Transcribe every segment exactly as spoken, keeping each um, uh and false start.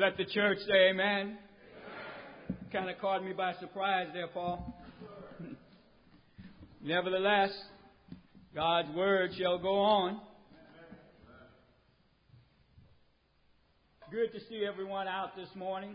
Let the church say amen. Kind of caught me by surprise there, Paul. Nevertheless, God's word shall go on. Good to see everyone out this morning.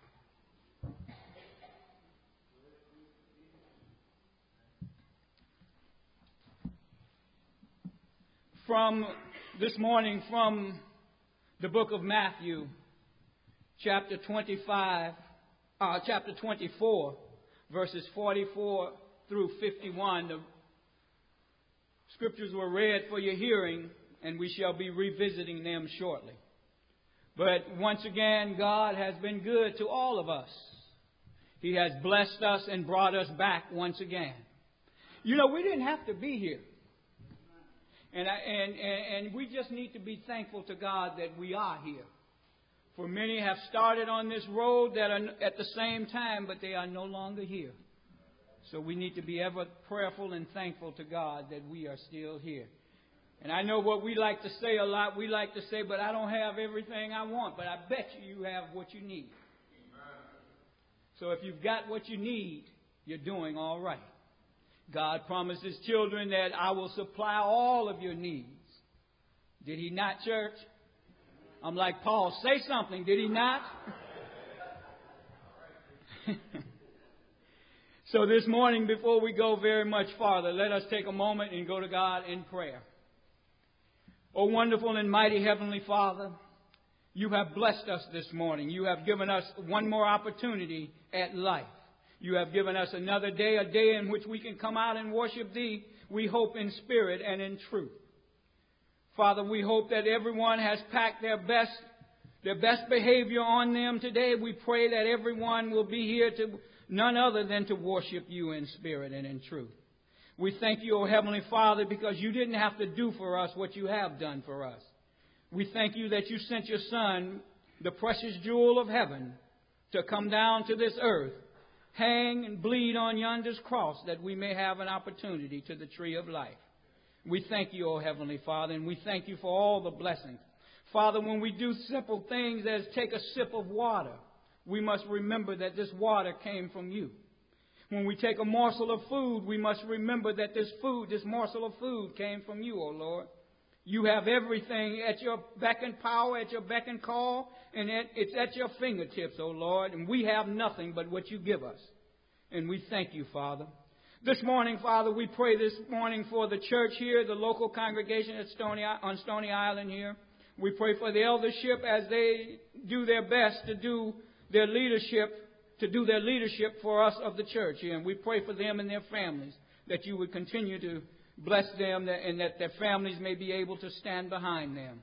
From this morning, from the book of Matthew, chapter twenty-five, uh, chapter twenty-four, verses forty-four through fifty-one. The scriptures were read for your hearing, and we shall be revisiting them shortly. But once again, God has been good to all of us. He has blessed us and brought us back once again. You know, we didn't have to be here. And, I, and, and, and we just need to be thankful to God that we are here. For many have started on this road that are at the same time, but they are no longer here. So we need to be ever prayerful and thankful to God that we are still here. And I know what we like to say a lot. We like to say, but I don't have everything I want. But I bet you you have what you need. So if you've got what you need, you're doing all right. God promised His children that I will supply all of your needs. Did He not, church? I'm like Paul, say something. Did He not? So this morning, before we go very much farther, let us take a moment and go to God in prayer. O wonderful and mighty Heavenly Father, You have blessed us this morning. You have given us one more opportunity at life. You have given us another day, a day in which we can come out and worship Thee, we hope in spirit and in truth. Father, we hope that everyone has packed their best, their best behavior on them today. We pray that everyone will be here to none other than to worship You in spirit and in truth. We thank You, O Heavenly Father, because You didn't have to do for us what You have done for us. We thank You that You sent Your Son, the precious jewel of heaven, to come down to this earth, hang and bleed on yonder's cross, that we may have an opportunity to the tree of life. We thank You, O Heavenly Father, and we thank You for all the blessings. Father, when we do simple things as take a sip of water, we must remember that this water came from You. When we take a morsel of food, we must remember that this food, this morsel of food came from You, O Lord. You have everything at Your beck and power, at Your beck and call, and it's at Your fingertips, O Lord. And we have nothing but what You give us. And we thank You, Father. This morning, Father, we pray this morning for the church here, the local congregation at Stony, on Stony Island here. We pray for the eldership as they do their best to do their leadership, to do their leadership for us of the church here. And we pray for them and their families, that You would continue to bless them and that their families may be able to stand behind them.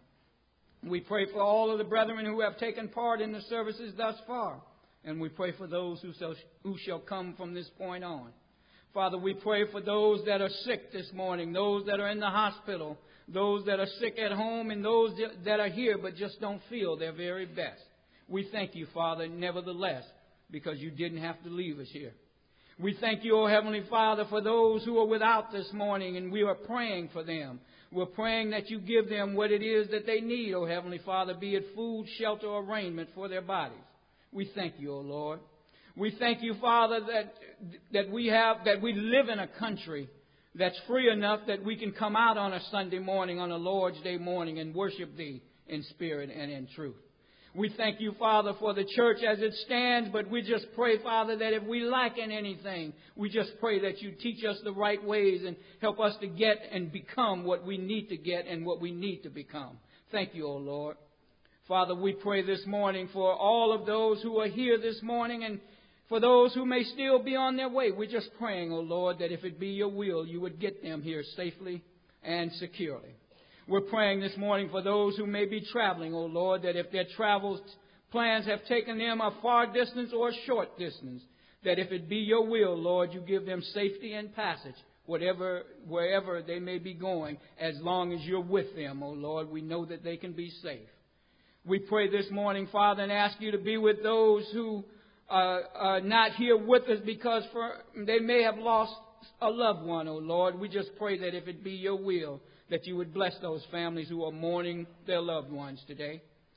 We pray for all of the brethren who have taken part in the services thus far. And we pray for those who shall, who shall come from this point on. Father, we pray for those that are sick this morning, those that are in the hospital, those that are sick at home, and those that are here but just don't feel their very best. We thank You, Father, nevertheless, because You didn't have to leave us here. We thank You, O Heavenly Father, for those who are without this morning, and we are praying for them. We're praying that You give them what it is that they need, O Heavenly Father, be it food, shelter, or raiment for their bodies. We thank You, O Lord. We thank You, Father, that that we have that we live in a country that's free enough that we can come out on a Sunday morning, on a Lord's Day morning, and worship Thee in spirit and in truth. We thank You, Father, for the church as it stands, but we just pray, Father, that if we lack in anything, we just pray that You teach us the right ways and help us to get and become what we need to get and what we need to become. Thank You, O Lord. Father, we pray this morning for all of those who are here this morning and for those who may still be on their way. We're just praying, O Lord, that if it be Your will, You would get them here safely and securely. We're praying this morning for those who may be traveling, O Lord, that if their travel plans have taken them a far distance or a short distance, that if it be Your will, Lord, You give them safety and passage, whatever, wherever they may be going, as long as You're with them, O Lord. We know that they can be safe. We pray this morning, Father, and ask You to be with those who are, are not here with us because for, they may have lost a loved one, O Lord. We just pray that if it be Your will, that You would bless those families who are mourning their loved ones today.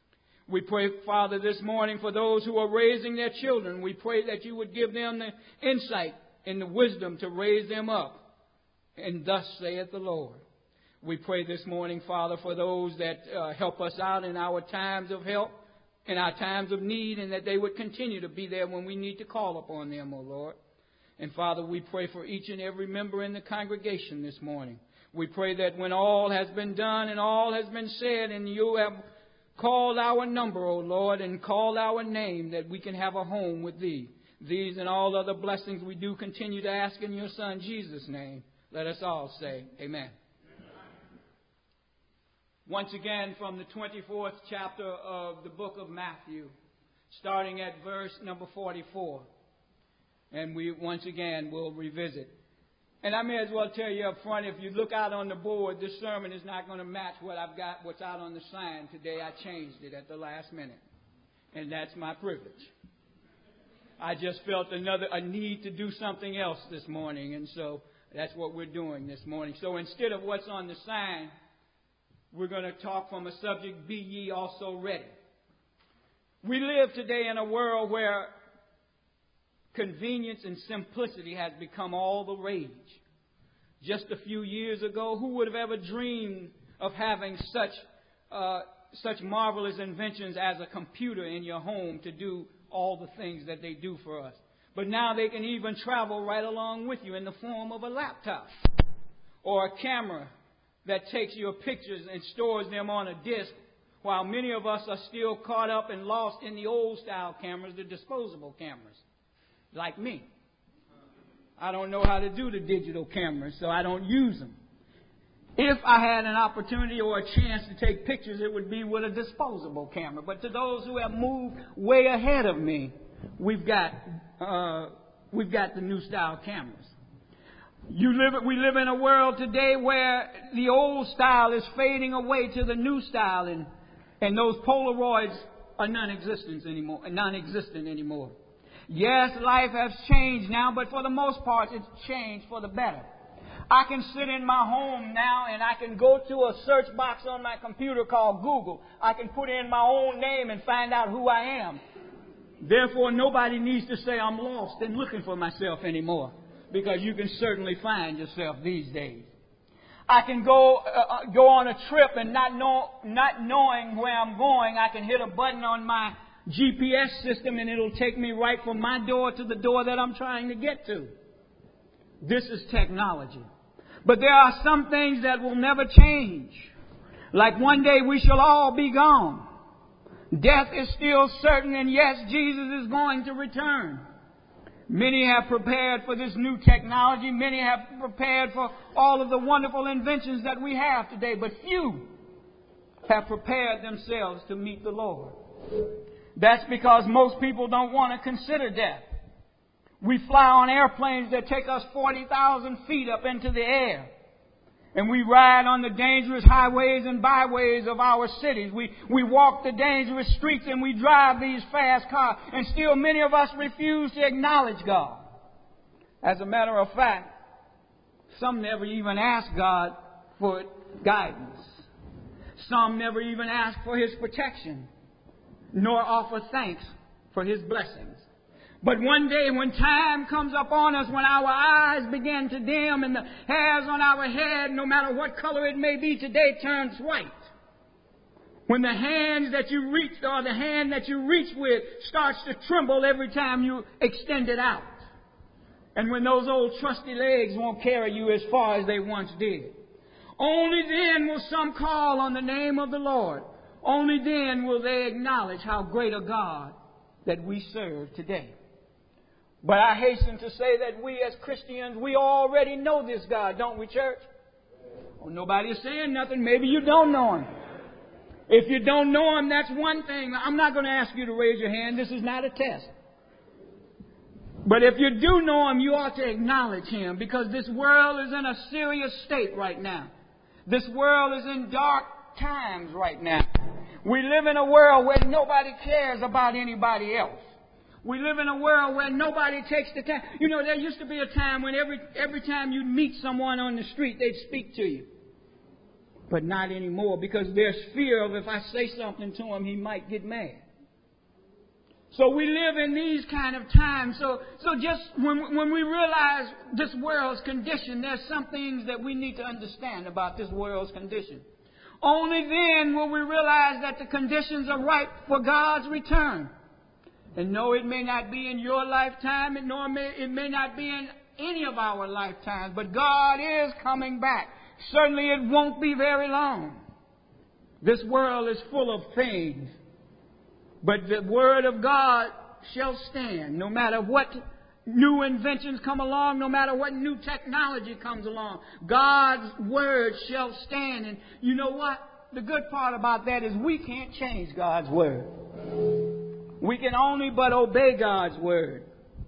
We pray, Father, this morning for those who are raising their children. We pray that you would give them the insight and the wisdom to raise them up. And thus saith the Lord. We pray this morning, Father, for those that uh, help us out in our times of help, in our times of need, and that they would continue to be there when we need to call upon them, O Lord. And Father, we pray for each and every member in the congregation this morning. We pray that when all has been done and all has been said, and you have called our number, O Lord, and called our name, that we can have a home with Thee. These and all other blessings we do continue to ask in your Son, Jesus' name. Let us all say, Amen. Once again, from the twenty-fourth chapter of the book of Matthew, starting at verse number forty-four. And we once again will revisit. And I may as well tell you up front, if you look out on the board, this sermon is not going to match what I've got, what's out on the sign today. I changed it at the last minute. And that's my privilege. I just felt another a need to do something else this morning. And so that's what we're doing this morning. So instead of what's on the sign, we're going to talk from a subject, Be Ye Also Ready. We live today in a world where convenience and simplicity has become all the rage. Just a few years ago, who would have ever dreamed of having such uh, such marvelous inventions as a computer in your home to do all the things that they do for us? But now they can even travel right along with you in the form of a laptop or a camera that takes your pictures and stores them on a disc, while many of us are still caught up and lost in the old style cameras, the disposable cameras. Like me. I don't know how to do the digital cameras, so I don't use them. If I had an opportunity or a chance to take pictures, it would be with a disposable camera. But to those who have moved way ahead of me, we've got uh, we've got the new style cameras. You live, we live in a world today where the old style is fading away to the new style, and and those Polaroids are non-existent anymore. Non-existent anymore. Yes, life has changed now, but for the most part, it's changed for the better. I can sit in my home now and I can go to a search box on my computer called Google. I can put in my own name and find out who I am. Therefore, nobody needs to say I'm lost and looking for myself anymore, because you can certainly find yourself these days. I can go uh, go on a trip and not know not knowing where I'm going, I can hit a button on my G P S system and it'll take me right from my door to the door that I'm trying to get to. This is technology. But there are some things that will never change. Like one day we shall all be gone. Death is still certain, and yes, Jesus is going to return. Many have prepared for this new technology. Many have prepared for all of the wonderful inventions that we have today. But few have prepared themselves to meet the Lord. That's because most people don't want to consider death. We fly on airplanes that take us forty thousand feet up into the air. And we ride on the dangerous highways and byways of our cities. We, we walk the dangerous streets and we drive these fast cars. And still many of us refuse to acknowledge God. As a matter of fact, some never even ask God for guidance. Some never even ask for His protection, nor offer thanks for His blessings. But one day when time comes upon us, when our eyes begin to dim and the hairs on our head, no matter what color it may be today, turns white. When the hands that you reach or the hand that you reach with starts to tremble every time you extend it out. And when those old trusty legs won't carry you as far as they once did. Only then will some call on the name of the Lord. Only then will they acknowledge how great a God that we serve today. But I hasten to say that we as Christians, we already know this God, don't we, church? Well, nobody is saying nothing. Maybe you don't know Him. If you don't know Him, that's one thing. I'm not going to ask you to raise your hand. This is not a test. But if you do know Him, you ought to acknowledge Him, because this world is in a serious state right now. This world is in dark times right now. We live in a world where nobody cares about anybody else. We live in a world where nobody takes the time. You know, there used to be a time when every every time you meet someone on the street, they'd speak to you. But not anymore, because there's fear of if I say something to him, he might get mad. So we live in these kind of times. So, so just when, when we realize this world's condition, there's some things that we need to understand about this world's condition. Only then will we realize that the conditions are ripe for God's return. And no, it may not be in your lifetime, and nor may, it may not be in any of our lifetimes, but God is coming back. Certainly it won't be very long. This world is full of things, but the Word of God shall stand no matter what new inventions come along, no matter what new technology comes along. God's Word shall stand. And you know what? The good part about that is we can't change God's Word. We can only but obey God's Word.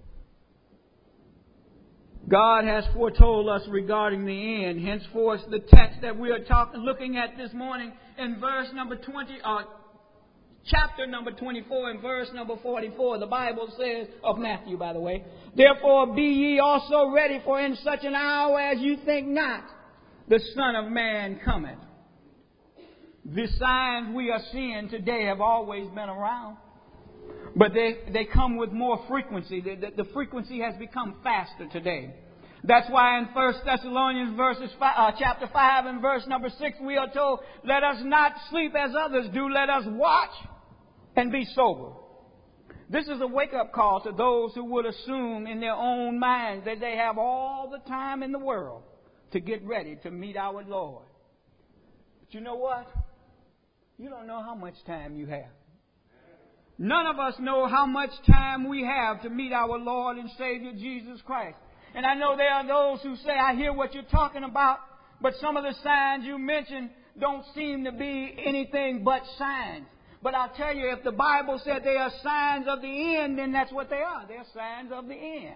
God has foretold us regarding the end. Henceforth, the text that we are talking, looking at this morning in verse number twenty, uh, chapter number twenty-four and verse number forty-four, the Bible says, of Matthew, by the way, therefore be ye also ready, for in such an hour as you think not, the Son of Man cometh. The signs we are seeing today have always been around, but they, they come with more frequency. The, the, the frequency has become faster today. That's why in First Thessalonians verses five, uh, chapter five and verse number six, we are told, let us not sleep as others do. Let us watch and be sober. This is a wake-up call to those who would assume in their own minds that they have all the time in the world to get ready to meet our Lord. But you know what? You don't know how much time you have. None of us know how much time we have to meet our Lord and Savior Jesus Christ. And I know there are those who say, I hear what you're talking about, but some of the signs you mentioned don't seem to be anything but signs. But I'll tell you, if the Bible said they are signs of the end, then that's what they are. They're signs of the end.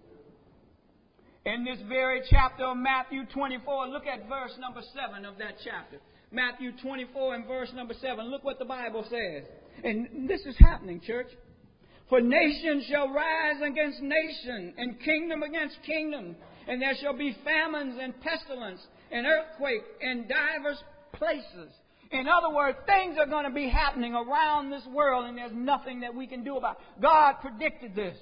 In this very chapter of Matthew twenty-four, look at verse number seven of that chapter. Matthew twenty-four and verse number seven. Look what the Bible says. And this is happening, church. For nation shall rise against nation, and kingdom against kingdom. And there shall be famines and pestilence and earthquake in divers places. In other words, things are going to be happening around this world, and there's nothing that we can do about it. God predicted this.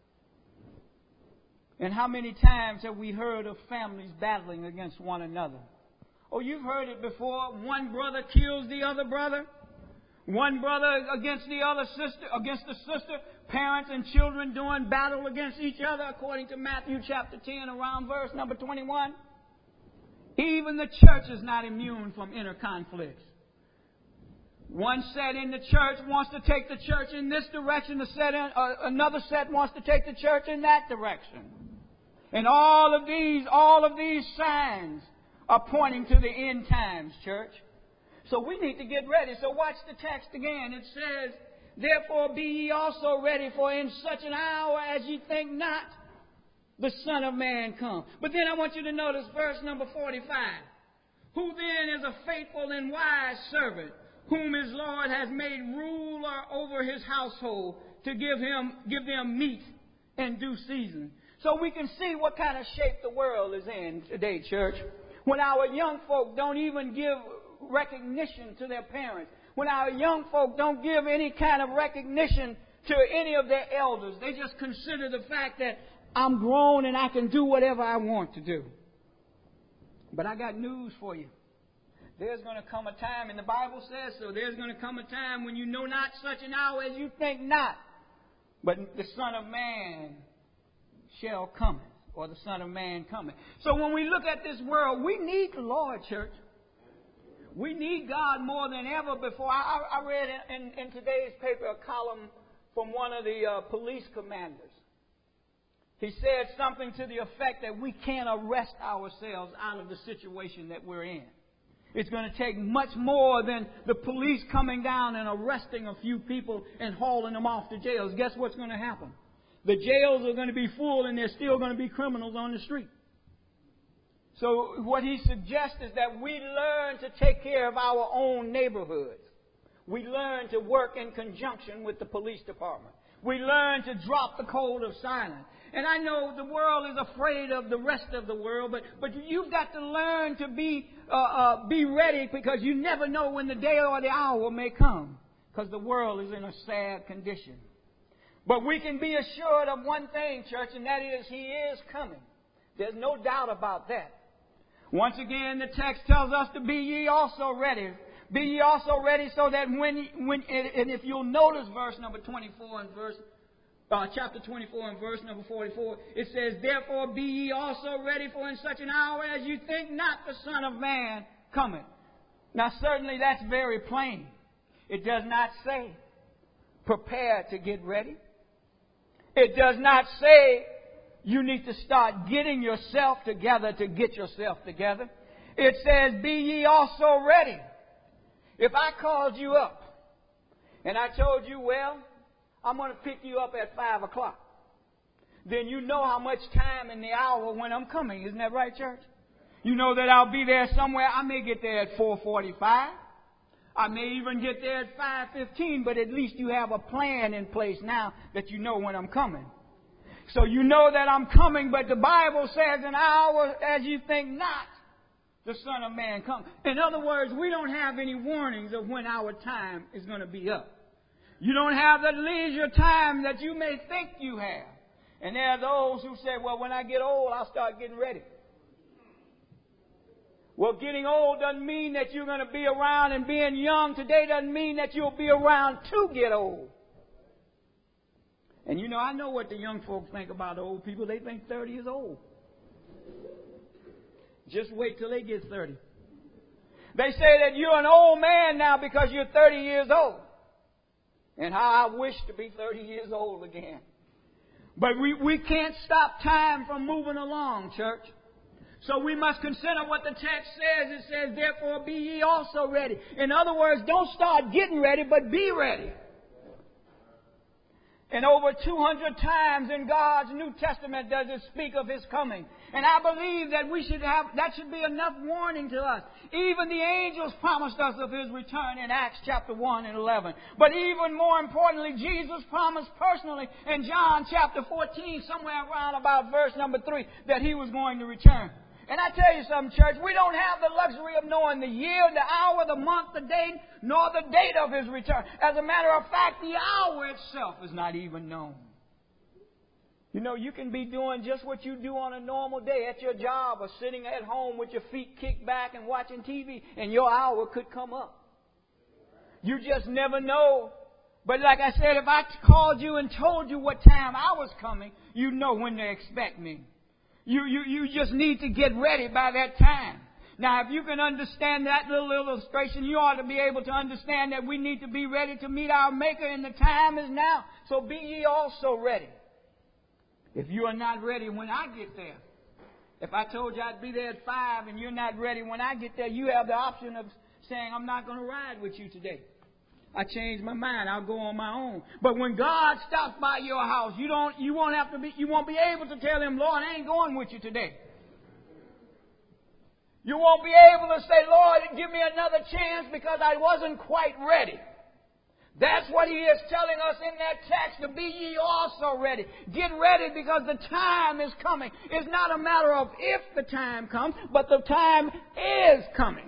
And how many times have we heard of families battling against one another? Oh, you've heard it before. One brother kills the other brother. One brother against the other sister, against the sister. Parents and children doing battle against each other, according to Matthew chapter ten, around verse number twenty-one. Even the church is not immune from inner conflicts. One set in the church wants to take the church in this direction. The set in, uh, another set wants to take the church in that direction. And all of these, all of these signs are pointing to the end times, church. So we need to get ready. So watch the text again. It says, therefore be ye also ready, for in such an hour as ye think not, the Son of Man come. But then I want you to notice verse number forty-five. Who then is a faithful and wise servant, whom his Lord has made ruler over his household, to give him give them meat in due season. So we can see what kind of shape the world is in today, church. When our young folk don't even give recognition to their parents. When our young folk don't give any kind of recognition to any of their elders. They just consider the fact that I'm grown and I can do whatever I want to do. But I got news for you. There's going to come a time, and the Bible says so, there's going to come a time when you know not such an hour as you think not, but the Son of Man shall come, or the Son of Man cometh. So when we look at this world, we need the Lord, church. We need God more than ever before. I, I read in, in, in today's paper a column from one of the uh, police commanders. He said something to the effect that we can't arrest ourselves out of the situation that we're in. It's going to take much more than the police coming down and arresting a few people and hauling them off to jails. Guess what's going to happen? The jails are going to be full, and there's still going to be criminals on the street. So what he suggests is that we learn to take care of our own neighborhoods. We learn to work in conjunction with the police department. We learn to drop the cold of silence. And I know the world is afraid of the rest of the world, but, but you've got to learn to be, uh, uh, be ready, because you never know when the day or the hour may come, because the world is in a sad condition. But we can be assured of one thing, church, and that is He is coming. There's no doubt about that. Once again, the text tells us to be ye also ready. Be ye also ready, so that when, when and if you'll notice verse number twenty-four and verse Uh, chapter twenty-four and verse number forty-four, it says, therefore be ye also ready, for in such an hour as you think not the Son of Man cometh. Now certainly that's very plain. It does not say prepare to get ready. It does not say you need to start getting yourself together to get yourself together. It says be ye also ready. If I called you up and I told you, well, I'm going to pick you up at five o'clock, then you know how much time in the hour when I'm coming. Isn't that right, church? You know that I'll be there somewhere. I may get there at four forty-five. I may even get there at five fifteen, but at least you have a plan in place now that you know when I'm coming. So you know that I'm coming, but the Bible says an hour as you think not, the Son of Man comes. In other words, we don't have any warnings of when our time is going to be up. You don't have the leisure time that you may think you have. And there are those who say, well, when I get old, I'll start getting ready. Well, getting old doesn't mean that you're going to be around, and being young today doesn't mean that you'll be around to get old. And you know, I know what the young folks think about old people. They think thirty is old. Just wait till they get thirty. They say that you're an old man now because you're thirty years old. And how I wish to be thirty years old again. But we, we can't stop time from moving along, church. So we must consider what the text says. It says, therefore be ye also ready. In other words, don't start getting ready, but be ready. And over two hundred times in God's New Testament does it speak of His coming. And I believe that we should have, that should be enough warning to us. Even the angels promised us of His return in Acts chapter one and eleven. But even more importantly, Jesus promised personally in John chapter fourteen, somewhere around about verse number three, that He was going to return. And I tell you something, church, we don't have the luxury of knowing the year, the hour, the month, the date, nor the date of His return. As a matter of fact, the hour itself is not even known. You know, you can be doing just what you do on a normal day at your job, or sitting at home with your feet kicked back and watching T V, and your hour could come up. You just never know. But like I said, if I called you and told you what time I was coming, you know when to expect me. You, you, you just need to get ready by that time. Now, if you can understand that little illustration, you ought to be able to understand that we need to be ready to meet our Maker, and the time is now. So be ye also ready. If you are not ready when I get there, if I told you I'd be there at five and you're not ready when I get there, you have the option of saying, I'm not going to ride with you today. I changed my mind. I'll go on my own. But when God stops by your house, you don't, you won't have to be, you won't be able to tell Him, Lord, I ain't going with you today. You won't be able to say, Lord, give me another chance because I wasn't quite ready. That's what He is telling us in that text, to be ye also ready. Get ready because the time is coming. It's not a matter of if the time comes, but the time is coming.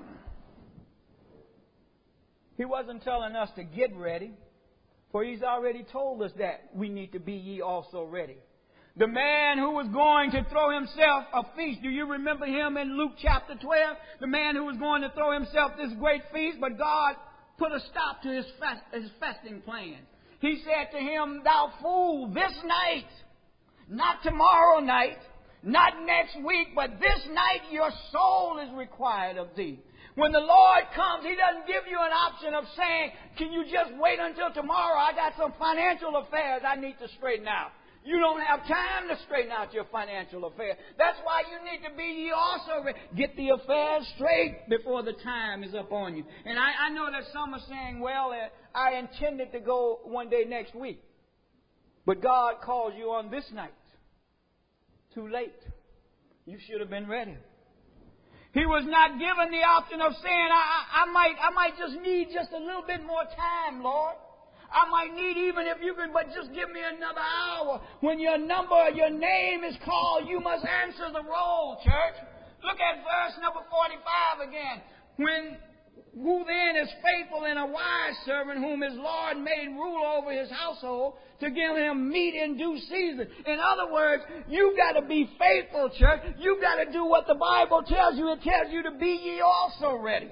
He wasn't telling us to get ready, for He's already told us that we need to be ye also ready. The man who was going to throw himself a feast, do you remember him in Luke chapter twelve? The man who was going to throw himself this great feast, but God put a stop to his, fast, his fasting plans. He said to him, thou fool, this night, not tomorrow night, not next week, but this night your soul is required of thee. When the Lord comes, He doesn't give you an option of saying, can you just wait until tomorrow? I got some financial affairs I need to straighten out. You don't have time to straighten out your financial affairs. That's why you need to be ye also ready. Get the affairs straight before the time is up on you. And I, I know that some are saying, well, uh, I intended to go one day next week. But God calls you on this night. Too late. You should have been ready. He was not given the option of saying, I, I, I might I might just need just a little bit more time, Lord. I might need, even if you can, but just give me another hour. When your number, your name is called, you must answer the roll, church. Look at verse number forty-five again. When who then is faithful and a wise servant whom his Lord made rule over his household to give him meat in due season. In other words, you got to be faithful, church. You got to do what the Bible tells you. It tells you to be ye also ready.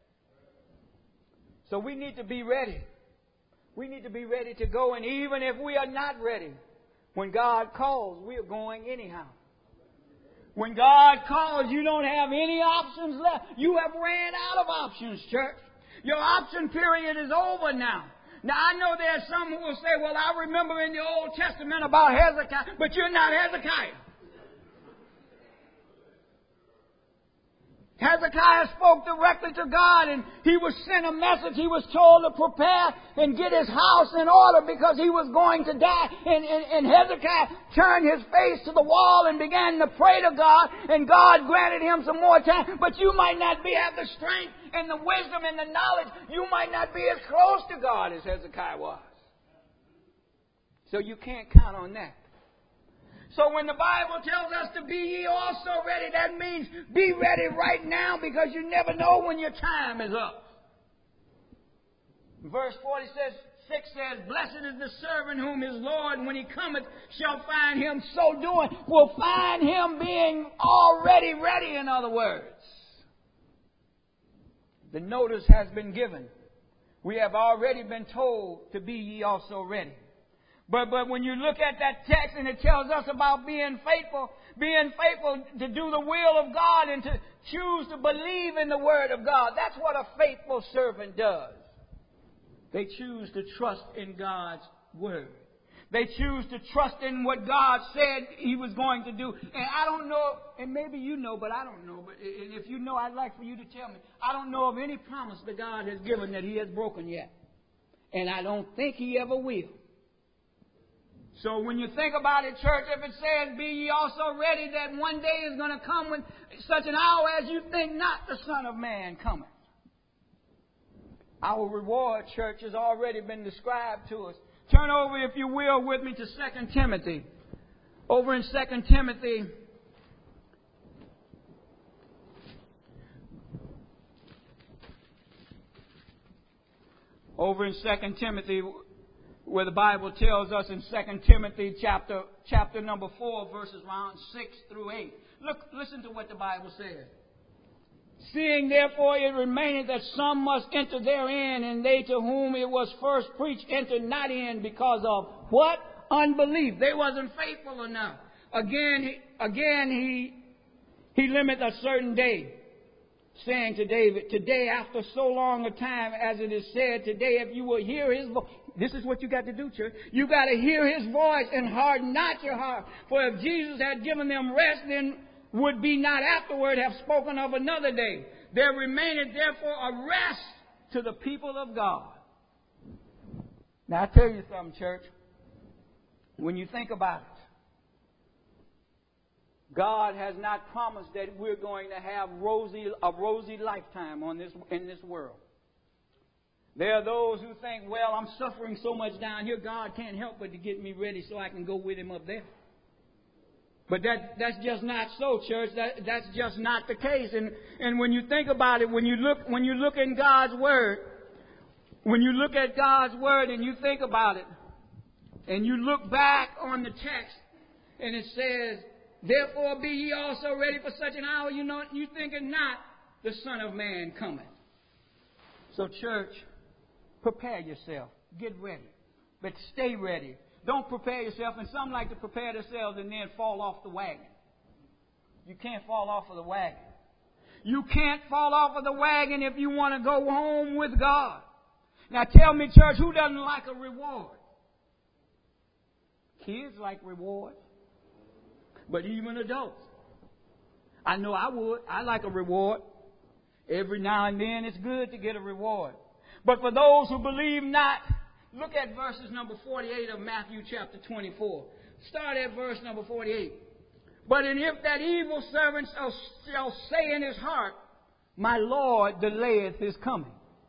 So we need to be ready. We need to be ready to go. And even if we are not ready, when God calls, we are going anyhow. When God calls, you don't have any options left. You have ran out of options, church. Your option period is over now. Now, I know there's some who will say, well, I remember in the Old Testament about Hezekiah, but you're not Hezekiah. Hezekiah spoke directly to God, and he was sent a message. He was told to prepare and get his house in order because he was going to die. And, and, and Hezekiah turned his face to the wall and began to pray to God, and God granted him some more time. But you might not be have the strength and the wisdom and the knowledge. You might not be as close to God as Hezekiah was. So you can't count on that. So when the Bible tells us to be ye also ready, that means be ready right now, because you never know when your time is up. Verse forty-six says, blessed is the servant whom his Lord, when he cometh, shall find him so doing. Will find him being already ready, in other words. The notice has been given. We have already been told to be ye also ready. But but when you look at that text and it tells us about being faithful, being faithful to do the will of God and to choose to believe in the Word of God, that's what a faithful servant does. They choose to trust in God's Word. They choose to trust in what God said He was going to do. And I don't know, and maybe you know, but I don't know. But if you know, I'd like for you to tell me. I don't know of any promise that God has given that He has broken yet. And I don't think He ever will. So when you think about it, church, if it says, be ye also ready, that one day is going to come when such an hour as you think not, the Son of Man cometh. Our reward, church, has already been described to us. Turn over, if you will, with me to Second Timothy. Over in Second Timothy, over in Second Timothy, where the Bible tells us in Second Timothy chapter chapter number four, verses around six through eight. Look, listen to what the Bible says. Seeing therefore it remaineth that some must enter therein, and they to whom it was first preached entered not in, because of what? Unbelief. They wasn't faithful enough. Again, he, again he he limit a certain day, saying to David, today after so long a time, as it is said, today if you will hear his voice. This is what you got to do, church. You got to hear his voice and harden not your heart. For if Jesus had given them rest, then would be not afterward have spoken of another day. There remaineth therefore a rest to the people of God. Now I tell you something, church. When you think about it, God has not promised that we're going to have rosy, a rosy lifetime on this in this world. There are those who think, well, I'm suffering so much down here, God can't help but to get me ready so I can go with Him up there. But that that's just not so, church. That that's just not the case. And and when you think about it, when you look when you look in God's Word, when you look at God's Word and you think about it, and you look back on the text, and it says, therefore be ye also ready for such an hour, you know, you thinking not the Son of Man cometh. So, church, prepare yourself. Get ready. But stay ready. Don't prepare yourself. And some like to prepare themselves and then fall off the wagon. You can't fall off of the wagon. You can't fall off of the wagon if you want to go home with God. Now tell me, church, who doesn't like a reward? Kids like reward. But even adults. I know I would. I like a reward. Every now and then it's good to get a reward. But for those who believe not, look at verses number forty-eight of Matthew chapter twenty-four. Start at verse number forty-eight. But and if that evil servant shall, shall say in his heart, my Lord delayeth his coming.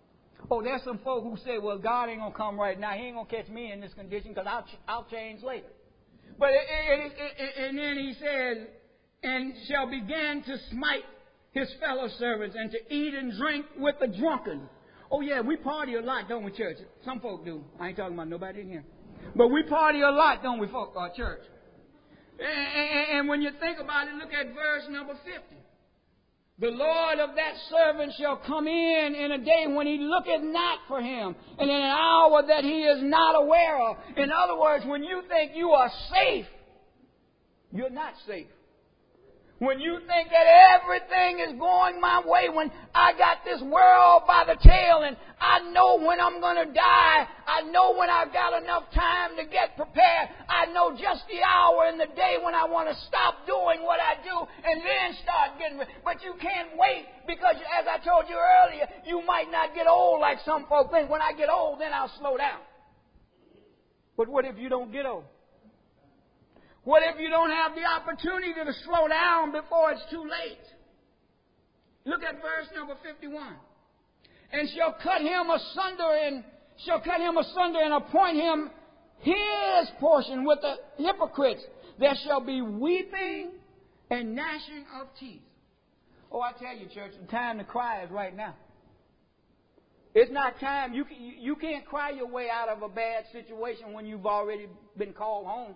Oh, there's some folk who say, well, God ain't going to come right now. He ain't going to catch me in this condition because I'll, I'll change later. But it, it, it, it, and then he says, and shall begin to smite his fellow servants and to eat and drink with the drunken. Oh, yeah, we party a lot, don't we, church? Some folk do. I ain't talking about nobody in here. But we party a lot, don't we, folk, uh, church? And, and, and when you think about it, look at verse number fifty. The Lord of that servant shall come in in a day when he looketh not for him, and in an hour that he is not aware of. In other words, when you think you are safe, you're not safe. When you think that everything is going my way, when I got this world by the tail and I know when I'm going to die, I know when I've got enough time to get prepared, I know just the hour and the day when I want to stop doing what I do and then start getting ready. But you can't wait because, as I told you earlier, you might not get old like some folk think. When I get old, then I'll slow down. But what if you don't get old? What if you don't have the opportunity to slow down before it's too late? Look at verse number fifty-one. And shall cut him asunder and shall cut him asunder and appoint him his portion with the hypocrites. There shall be weeping and gnashing of teeth. Oh, I tell you, church, the time to cry is right now. It's not time. You, you can't cry your way out of a bad situation when you've already been called home.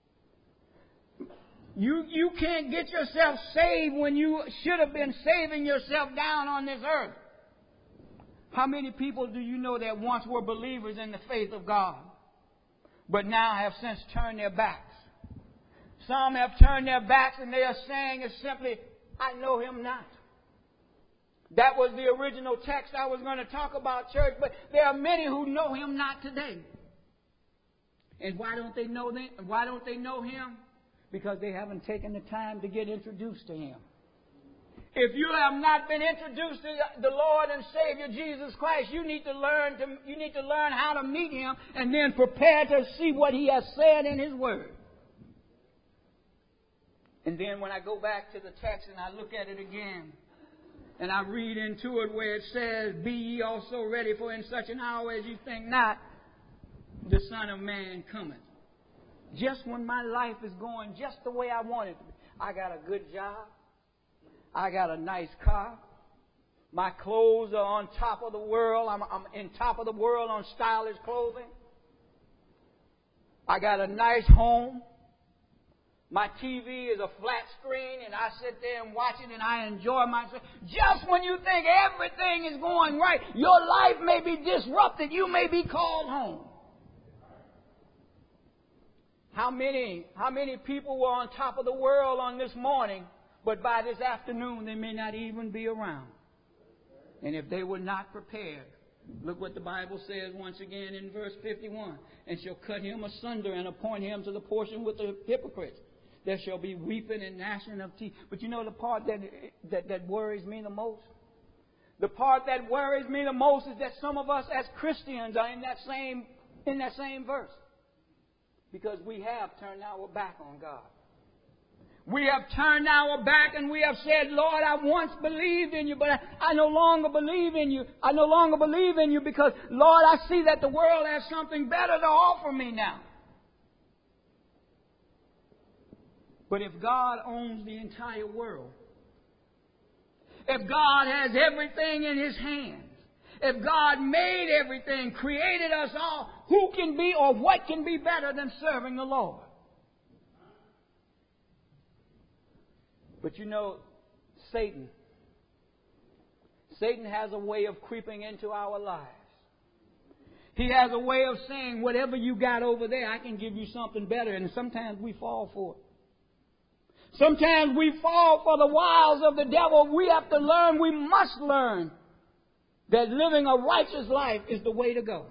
You, you can't get yourself saved when you should have been saving yourself down on this earth. How many people do you know that once were believers in the faith of God, but now have since turned their backs? Some have turned their backs and they are saying it's simply, I know him not. That was the original text I was going to talk about, church, but there are many who know him not today. And why don't they know them? Why don't they know him? Because they haven't taken the time to get introduced to him. If you have not been introduced to the Lord and Savior Jesus Christ, you need to learn to you need to learn how to meet him and then prepare to see what he has said in his word. And then when I go back to the text and I look at it again, and I read into it where it says, be ye also ready, for in such an hour as you think not, the Son of Man cometh. Just when my life is going just the way I want it to be. I got a good job. I got a nice car. My clothes are on top of the world. I'm, I'm in top of the world on stylish clothing. I got a nice home. My T V is a flat screen and I sit there and watch it and I enjoy myself. Just when you think everything is going right, your life may be disrupted. You may be called home. How many, how many people were on top of the world on this morning, but by this afternoon they may not even be around? And if they were not prepared, look what the Bible says once again in verse fifty-one. And shall cut him asunder and appoint him to the portion with the hypocrites. There shall be weeping and gnashing of teeth. But you know the part that, that, that worries me the most? The part that worries me the most is that some of us as Christians are in that same, in that same verse. Because we have turned our back on God. We have turned our back and we have said, Lord, I once believed in you, but I, I no longer believe in you. I no longer believe in you because, Lord, I see that the world has something better to offer me now. But if God owns the entire world, if God has everything in his hands, if God made everything, created us all, who can be or what can be better than serving the Lord? But you know, Satan, Satan has a way of creeping into our lives. He has a way of saying, whatever you got over there, I can give you something better. And sometimes we fall for it. Sometimes we fall for the wiles of the devil. We have to learn, we must learn, that living a righteous life is the way to go.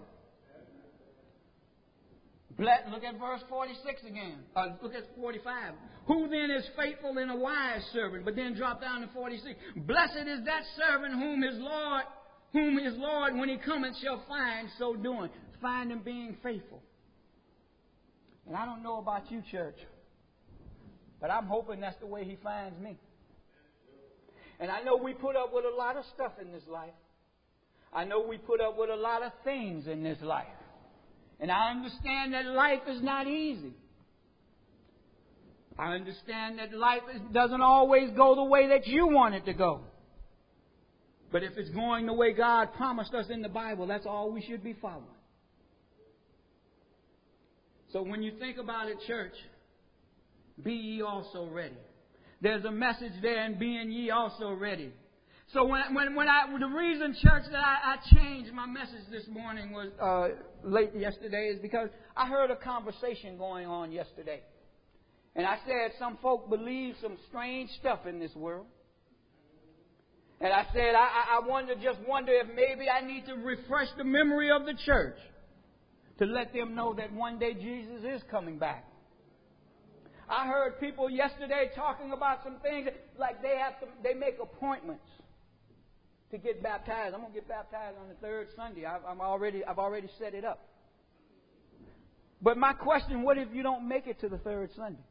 Look at verse forty-six again. Uh, look at forty-five. Who then is faithful and a wise servant? But then drop down to forty-six. Blessed is that servant whom his Lord, whom his Lord, when he cometh, shall find so doing. Find him being faithful. And I don't know about you, church, but I'm hoping that's the way he finds me. And I know we put up with a lot of stuff in this life. I know we put up with a lot of things in this life. And I understand that life is not easy. I understand that life is, doesn't always go the way that you want it to go. But if it's going the way God promised us in the Bible, that's all we should be following. So when you think about it, church, be ye also ready. There's a message there in being ye also ready. So when when when I the reason, church, that I, I changed my message this morning was uh, late yesterday is because I heard a conversation going on yesterday, and I said some folk believe some strange stuff in this world, and I said I, I wonder just wonder if maybe I need to refresh the memory of the church to let them know that one day Jesus is coming back. I heard people yesterday talking about some things like they have to, they make appointments to get baptized. I'm going to get baptized on the third Sunday. I've, I'm already, I've already set it up. But my question, what if you don't make it to the third Sunday?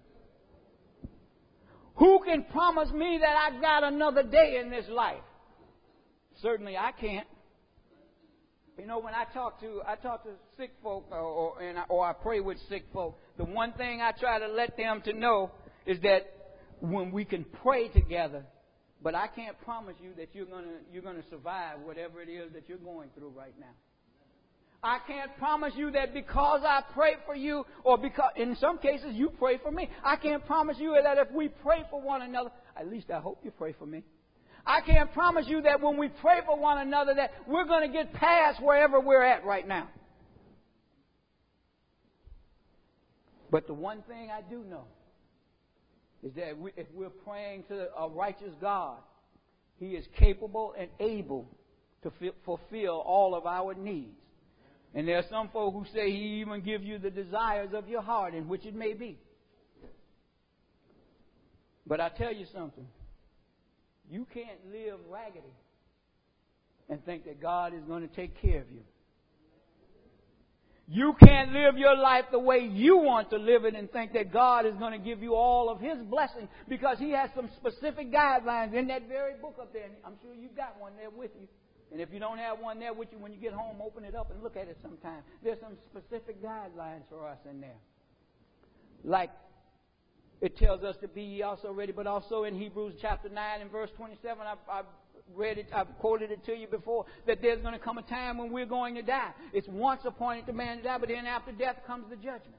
Who can promise me that I've got another day in this life? Certainly I can't. You know, when I talk to I talk to sick folk or or, and I, or I pray with sick folk, the one thing I try to let them to know is that when we can pray together, but I can't promise you that you're gonna you're gonna survive whatever it is that you're going through right now. I can't promise you that because I pray for you, or because in some cases you pray for me. I can't promise you that if we pray for one another, at least I hope you pray for me. I can't promise you that when we pray for one another that we're going to get past wherever we're at right now. But the one thing I do know is that we, if we're praying to a righteous God, He is capable and able to f- fulfill all of our needs. And there are some folk who say He even gives you the desires of your heart, in which it may be. But I tell you something. You can't live raggedy and think that God is going to take care of you. You can't live your life the way you want to live it and think that God is going to give you all of His blessings, because He has some specific guidelines in that very book up there. And I'm sure you've got one there with you. And if you don't have one there with you, when you get home, open it up and look at it sometime. There's some specific guidelines for us in there. Like, it tells us to be ye also ready, but also in Hebrews chapter nine and verse twenty-seven, I've, I've read it, I've quoted it to you before, that there's going to come a time when we're going to die. It's once appointed to man to die, but then after death comes the judgment.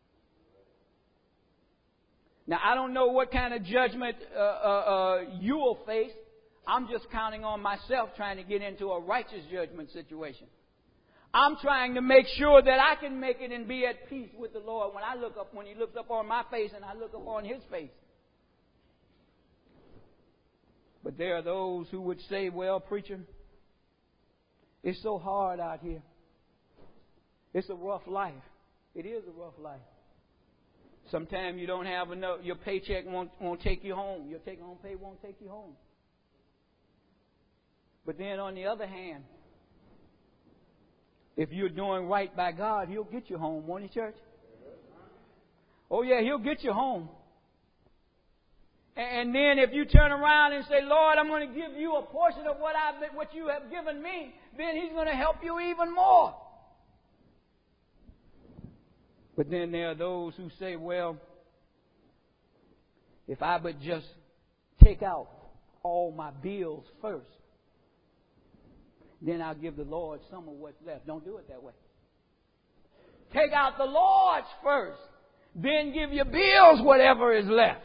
Now, I don't know what kind of judgment uh, uh, uh, you will face. I'm just counting on myself trying to get into a righteous judgment situation. I'm trying to make sure that I can make it and be at peace with the Lord when I look up, when He looks up on my face and I look up on His face. But there are those who would say, well, preacher, it's so hard out here. It's a rough life. It is a rough life. Sometimes you don't have enough, your paycheck won't, won't take you home. Your take-home pay won't take you home. But then on the other hand, if you're doing right by God, He'll get you home, won't He, church? Oh, yeah, He'll get you home. And then if you turn around and say, Lord, I'm going to give you a portion of what I've been, what you have given me, then He's going to help you even more. But then there are those who say, well, if I but just take out all my bills first, then I'll give the Lord some of what's left. Don't do it that way. Take out the Lord's first. Then give your bills whatever is left.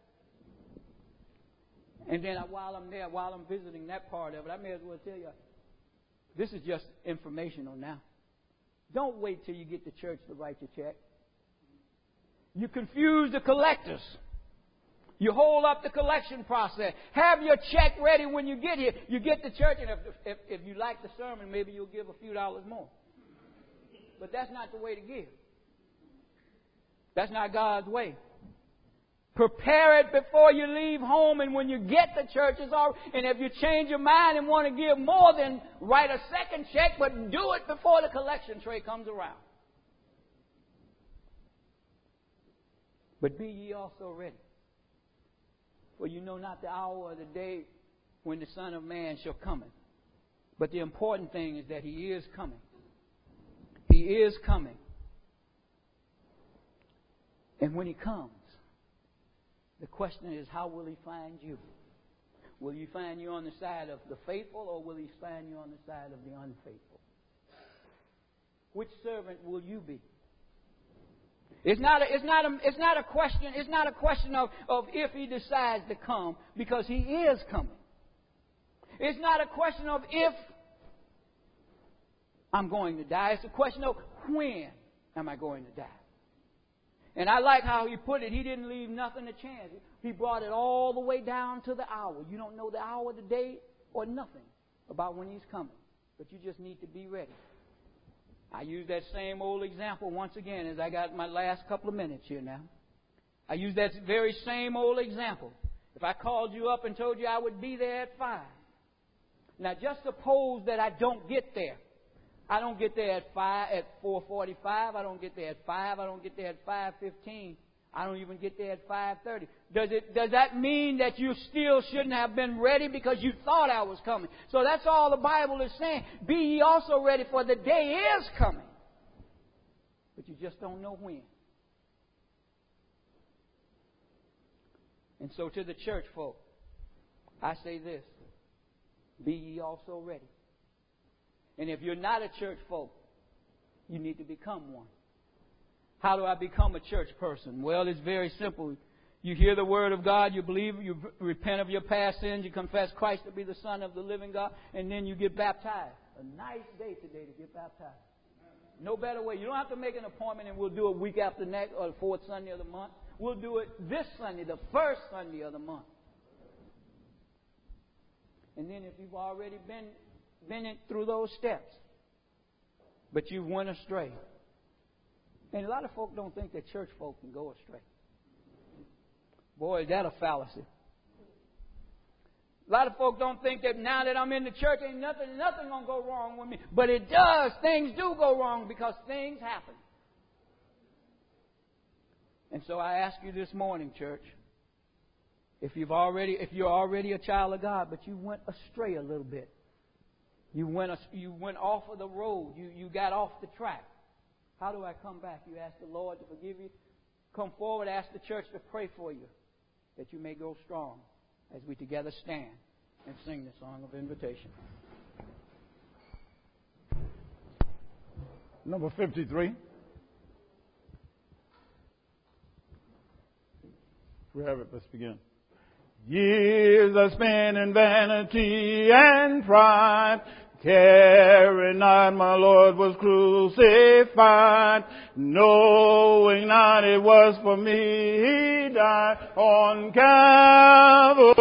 And then while I'm there, while I'm visiting that part of it, I may as well tell you, this is just informational now. Don't wait till you get to church to write your check. You confuse the collectors. You hold up the collection process. Have your check ready when you get here. You get to church, and if, if, if you like the sermon, maybe you'll give a few dollars more. But that's not the way to give. That's not God's way. Prepare it before you leave home, and when you get to church, it's all. And if you change your mind and want to give more, then write a second check, but do it before the collection tray comes around. But be ye also ready. For you know not the hour or the day when the Son of Man shall come. But the important thing is that He is coming. He is coming. And when He comes, the question is, how will He find you? Will He find you on the side of the faithful, or will He find you on the side of the unfaithful? Which servant will you be? It's not a, it's not a, it's not a question, it's not a question of, of if He decides to come, because He is coming. It's not a question of if I'm going to die. It's a question of when am I going to die. And I like how he put it. He didn't leave nothing to chance. He brought it all the way down to the hour. You don't know the hour, the day, or nothing about when He's coming. But you just need to be ready. I use that same old example once again as I got my last couple of minutes here now. I use that very same old example. If I called you up and told you I would be there at five. Now just suppose that I don't get there. I don't get there at five at four forty-five. I don't get there at five. I don't get there at five fifteen. I don't even get there at five thirty. Does it? Does that mean that you still shouldn't have been ready because you thought I was coming? So that's all the Bible is saying. Be ye also ready, for the day is coming, but you just don't know when. And so to the church folk, I say this: be ye also ready. And if you're not a church folk, you need to become one. How do I become a church person? Well, it's very simple. You hear the Word of God, you believe, you repent of your past sins, you confess Christ to be the Son of the living God, and then you get baptized. A nice day today to get baptized. No better way. You don't have to make an appointment and we'll do it week after next or the fourth Sunday of the month. We'll do it this Sunday, the first Sunday of the month. And then if you've already been been in, through those steps, but you went astray. And a lot of folk don't think that church folk can go astray. Boy, is that a fallacy. A lot of folk don't think that now that I'm in the church, ain't nothing, nothing going to go wrong with me. But it does. Things do go wrong because things happen. And so I ask you this morning, church, if you've already, if you're already a child of God, but you went astray a little bit. You went, you went off of the road. You, you got off the track. How do I come back? You ask the Lord to forgive you. Come forward, ask the church to pray for you, that you may grow strong as we together stand and sing the song of invitation. Number fifty-three. We have it. Let's begin. Years I spent in vanity and pride, caring not my Lord was crucified, knowing not it was for me He died on Calvary.